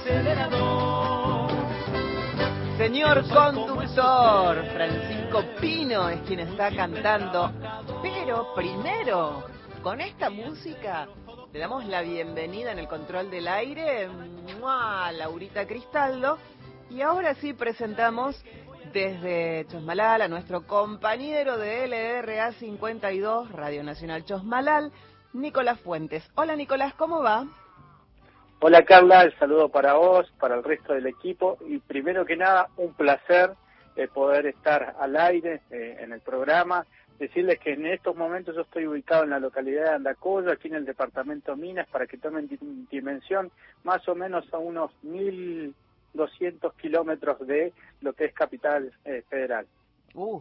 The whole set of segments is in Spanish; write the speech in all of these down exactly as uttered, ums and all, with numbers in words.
acelerador. Señor conductor, Francisco Pino es quien está cantando. Pero primero, con esta música, le damos la bienvenida en el control del aire a Laurita Cristaldo. Y ahora sí presentamos desde Chosmalal a nuestro compañero de L R A cincuenta y dos, Radio Nacional Chosmalal, Nicolás Fuentes. Hola Nicolás, ¿cómo va? Hola Carla, el saludo para vos, para el resto del equipo y primero que nada un placer eh, poder estar al aire eh, en el programa. Decirles que en estos momentos yo estoy ubicado en la localidad de Andacollo, aquí en el departamento Minas, para que tomen dimensión, más o menos a unos mil doscientos kilómetros de lo que es Capital eh, Federal. Uh.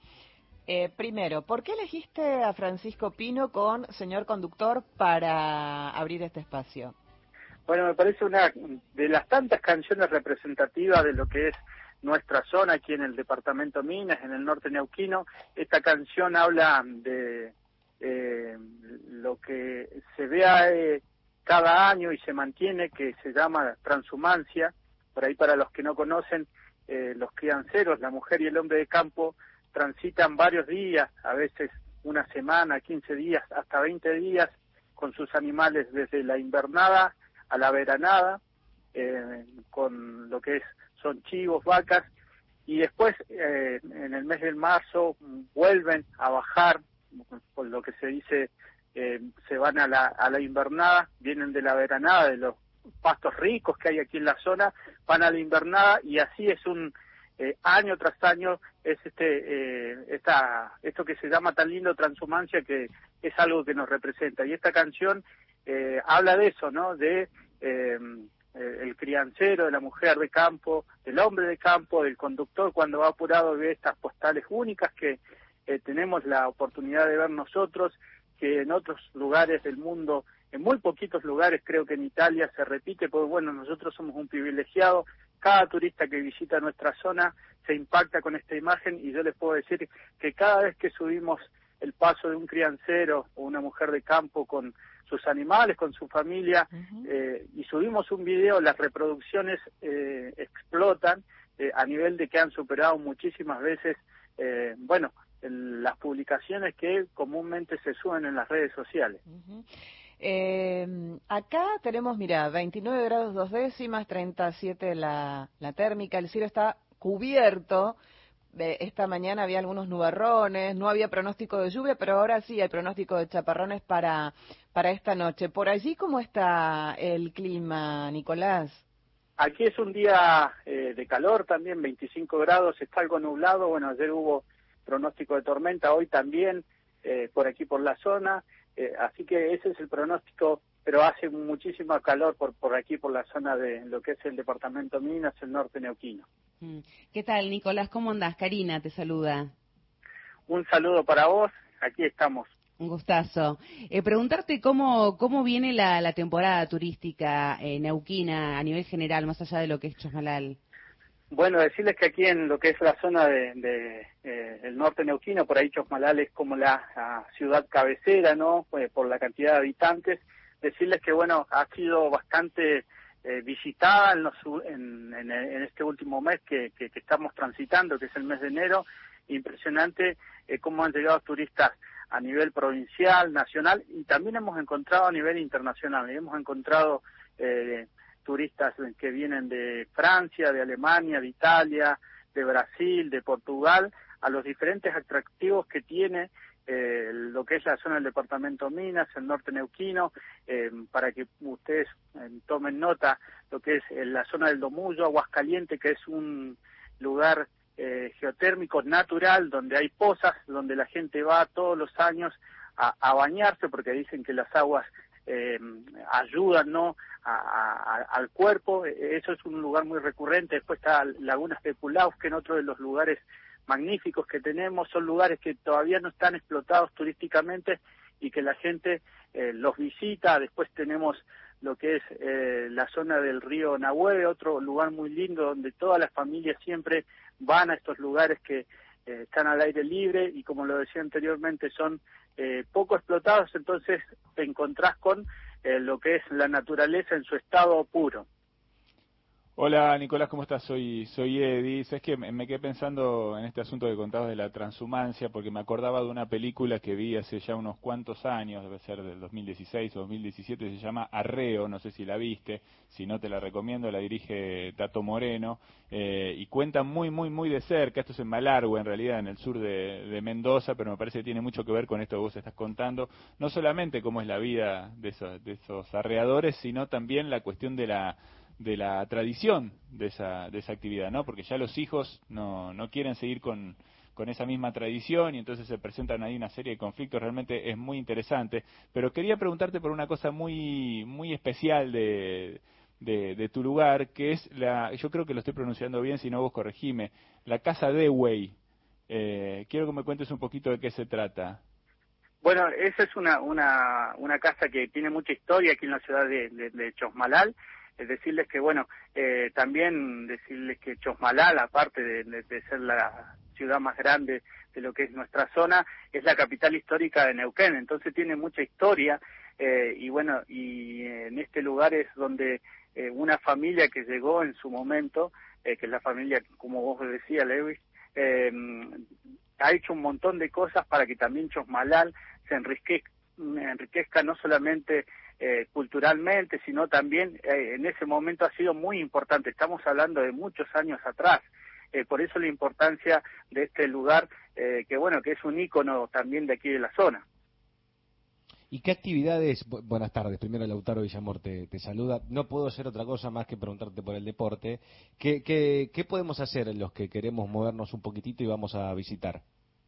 Eh, primero, ¿por qué elegiste a Francisco Pino con Señor Conductor para abrir este espacio? Bueno, me parece una de las tantas canciones representativas de lo que es nuestra zona aquí en el departamento Minas, en el norte neuquino. Esta canción habla de eh, lo que se ve eh, cada año y se mantiene, que se llama transhumancia. Por ahí, para los que no conocen, eh, los crianceros, la mujer y el hombre de campo, transitan varios días, a veces una semana, quince días, hasta veinte días, con sus animales desde la invernada a la veranada, eh, con lo que es son chivos, vacas, y después eh, en el mes de marzo vuelven a bajar, por lo que se dice, eh, se van a la, a la invernada, vienen de la veranada, de los pastos ricos que hay aquí en la zona, van a la invernada y así es un eh, año tras año, es este eh, esta esto que se llama tan lindo transhumancia, que es algo que nos representa. Y esta canción eh, habla de eso, ¿no? De eh, el criancero, de la mujer de campo, del hombre de campo, del conductor cuando va apurado, ve estas postales únicas que eh, tenemos la oportunidad de ver nosotros, que en otros lugares del mundo, en muy poquitos lugares, creo que en Italia se repite, porque bueno, nosotros somos un privilegiado. Cada turista que visita nuestra zona se impacta con esta imagen, y yo les puedo decir que cada vez que subimos el paso de un criancero o una mujer de campo con sus animales, con su familia, uh-huh. eh, y subimos un video, las reproducciones eh, explotan eh, a nivel de que han superado muchísimas veces, eh, bueno, el, las publicaciones que comúnmente se suben en las redes sociales. Uh-huh. Eh, acá tenemos, mira, veintinueve grados dos décimas, treinta y siete la, la térmica, el cielo está cubierto. Esta mañana había algunos nubarrones, no había pronóstico de lluvia, pero ahora sí hay pronóstico de chaparrones para, para esta noche. ¿Por allí cómo está el clima, Nicolás? Aquí es un día eh, de calor también, veinticinco grados, está algo nublado. Bueno, ayer hubo pronóstico de tormenta, hoy también, eh, por aquí por la zona. Eh, así que ese es el pronóstico, pero hace muchísimo calor por, por aquí, por la zona de lo que es el departamento Minas, el norte neuquino. ¿Qué tal, Nicolás? ¿Cómo andás? Karina te saluda. Un saludo para vos, aquí estamos. Un gustazo. Eh, preguntarte cómo cómo viene la, la temporada turística eh, neuquina a nivel general, más allá de lo que es Chosmalal. Bueno, decirles que aquí en lo que es la zona de, de eh, el norte neuquino, por ahí Chosmalal es como la, la ciudad cabecera, ¿no? Pues por la cantidad de habitantes. Decirles que, bueno, ha sido bastante eh, visitada en, los, en, en, en este último mes que, que, que estamos transitando, que es el mes de enero. Impresionante eh, cómo han llegado turistas a nivel provincial, nacional, y también hemos encontrado a nivel internacional. Hemos encontrado eh, turistas que vienen de Francia, de Alemania, de Italia, de Brasil, de Portugal, a los diferentes atractivos que tiene eh, lo que es la zona del departamento Minas, el norte neuquino, eh, para que ustedes eh, tomen nota, lo que es eh, la zona del Domullo, Aguascalientes, que es un lugar eh, geotérmico natural, donde hay pozas, donde la gente va todos los años a, a bañarse, porque dicen que las aguas eh, ayudan, ¿no?, a, a, al cuerpo. Eso es un lugar muy recurrente. Después está Lagunas de Pulaus, que en otro de los lugares magníficos que tenemos, son lugares que todavía no están explotados turísticamente y que la gente eh, los visita. Después tenemos lo que es eh, la zona del río Nahuel, otro lugar muy lindo donde todas las familias siempre van a estos lugares que eh, están al aire libre y, como lo decía anteriormente, son eh, poco explotados. Entonces te encontrás con eh, lo que es la naturaleza en su estado puro. Hola Nicolás, ¿cómo estás? Soy soy Eddie. Sabes que me, me quedé pensando en este asunto que contabas de la transhumancia, porque me acordaba de una película que vi hace ya unos cuantos años, debe ser del dos mil dieciséis o dos mil diecisiete, se llama Arreo, no sé si la viste, si no te la recomiendo, la dirige Tato Moreno, eh, y cuenta muy, muy, muy de cerca, esto es en Malargüe, en realidad, en el sur de, de Mendoza, pero me parece que tiene mucho que ver con esto que vos estás contando, no solamente cómo es la vida de esos, de esos arreadores, sino también la cuestión de la de la tradición de esa de esa actividad, ¿no? Porque ya los hijos no no quieren seguir con con esa misma tradición y entonces se presentan ahí una serie de conflictos. Realmente es muy interesante, pero quería preguntarte por una cosa muy muy especial de de, de tu lugar, que es la, yo creo que lo estoy pronunciando bien, si no vos corregime, la Casa Dewey. Eh, quiero que me cuentes un poquito de qué se trata. Bueno, esa es una, una, una casa que tiene mucha historia aquí en la ciudad de, de, de Chosmalal. Es decirles que, bueno, eh, también decirles que Chosmalal, aparte de, de, de ser la ciudad más grande de lo que es nuestra zona, es la capital histórica de Neuquén, entonces tiene mucha historia, eh, y bueno, y en este lugar es donde eh, una familia que llegó en su momento, eh, que es la familia, como vos decías, Lewis, eh, ha hecho un montón de cosas para que también Chosmalal se enriquezca, enriquezca no solamente eh, culturalmente, sino también eh, en ese momento ha sido muy importante. Estamos hablando de muchos años atrás. Eh, por eso la importancia de este lugar, eh, que bueno, que es un ícono también de aquí de la zona. ¿Y qué actividades? Bu- buenas tardes, primero Lautaro Villamor te, te saluda. No puedo hacer otra cosa más que preguntarte por el deporte. ¿Qué, qué, qué podemos hacer los que queremos movernos un poquitito y vamos a visitar?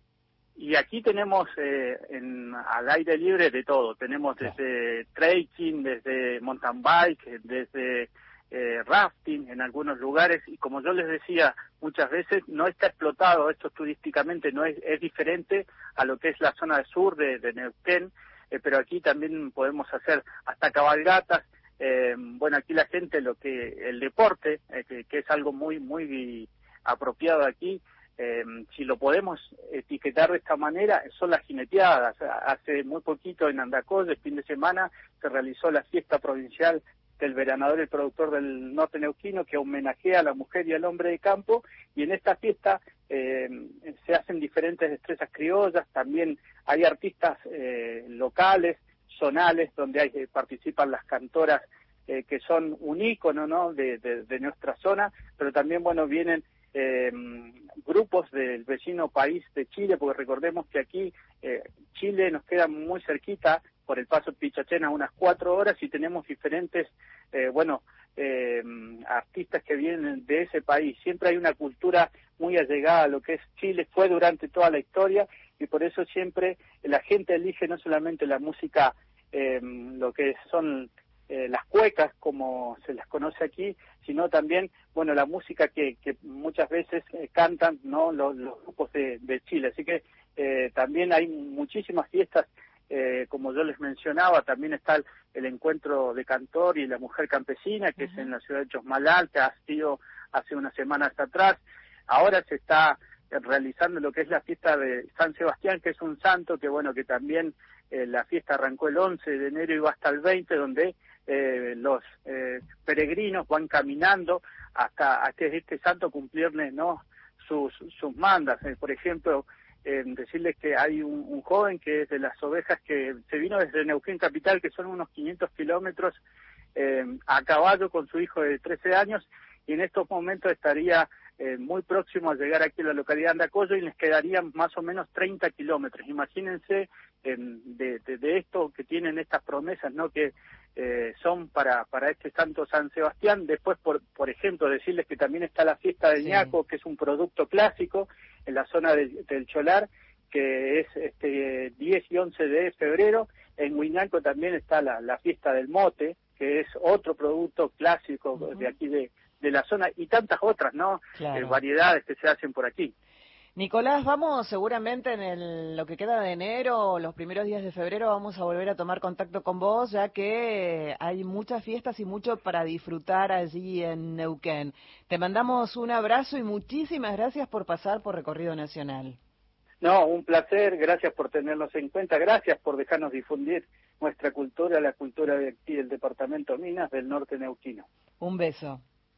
Y aquí tenemos eh, en, al aire libre de todo. Tenemos desde trekking, desde mountain bike, desde eh, rafting en algunos lugares. Y como yo les decía muchas veces, no está explotado esto turísticamente, no es, es diferente a lo que es la zona sur de, de Neuquén. Eh, pero aquí también podemos hacer hasta cabalgatas. Eh, bueno, aquí la gente, lo que el deporte, eh, que, que es algo muy, muy apropiado aquí, Eh, si lo podemos etiquetar de esta manera, son las jineteadas. Hace muy poquito en Andacoy, el fin de semana, se realizó la fiesta provincial del veranador, el productor del norte neuquino, que homenajea a la mujer y al hombre de campo, y en esta fiesta eh, se hacen diferentes destrezas criollas, también hay artistas eh, locales, zonales, donde hay, eh, participan las cantoras eh, que son un ícono, ¿no?, de, de, de nuestra zona, pero también, bueno, vienen Eh, grupos del vecino país de Chile, porque recordemos que aquí eh, Chile nos queda muy cerquita, por el paso Pichachén a unas cuatro horas, y tenemos diferentes, eh, bueno, eh, artistas que vienen de ese país. Siempre hay una cultura muy allegada a lo que es Chile, fue durante toda la historia, y por eso siempre la gente elige no solamente la música, eh, lo que son Eh, las cuecas, como se las conoce aquí, sino también, bueno, la música que, que muchas veces eh, cantan, ¿no?, los, los grupos de, de Chile. Así que eh, también hay muchísimas fiestas, eh, como yo les mencionaba, también está el, el encuentro de cantor y la mujer campesina, que uh-huh. es en la ciudad de Chosmalal, que ha sido hace unas semanas atrás. Ahora se está realizando lo que es la fiesta de San Sebastián, que es un santo que, bueno, que también eh, la fiesta arrancó el once de enero y va hasta el veinte, donde Eh, los eh, peregrinos van caminando hasta, hasta este santo cumplirle, ¿no?, sus, sus mandas. Eh, por ejemplo, eh, decirles que hay un, un joven que es de las ovejas que se vino desde Neuquén Capital, que son unos quinientos kilómetros, eh, a caballo con su hijo de trece años, y en estos momentos estaría eh, muy próximo a llegar aquí a la localidad de Andacoyo, y les quedarían más o menos treinta kilómetros. Imagínense eh, de, de, de esto que tienen estas promesas, ¿no?, que eh, son para para este santo San Sebastián. Después, por por ejemplo, decirles que también está la fiesta del sí. ñaco, que es un producto clásico en la zona del, del Cholar, que es este diez y once de febrero. En Huiñalco también está la, la fiesta del mote, que es otro producto clásico uh-huh. de aquí de, de la zona, y tantas otras, ¿no?, claro. eh, variedades que se hacen por aquí. Nicolás, vamos seguramente en el, lo que queda de enero, los primeros días de febrero, vamos a volver a tomar contacto con vos, ya que hay muchas fiestas y mucho para disfrutar allí en Neuquén. Te mandamos un abrazo y muchísimas gracias por pasar por Recorrido Nacional. No, un placer, gracias por tenernos en cuenta, gracias por dejarnos difundir nuestra cultura, la cultura de aquí del departamento Minas del norte neuquino. Un beso.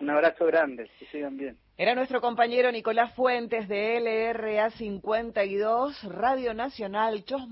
Un abrazo grande, que sigan bien. Era nuestro compañero Nicolás Fuentes de L R A cincuenta y dos, Radio Nacional, Chos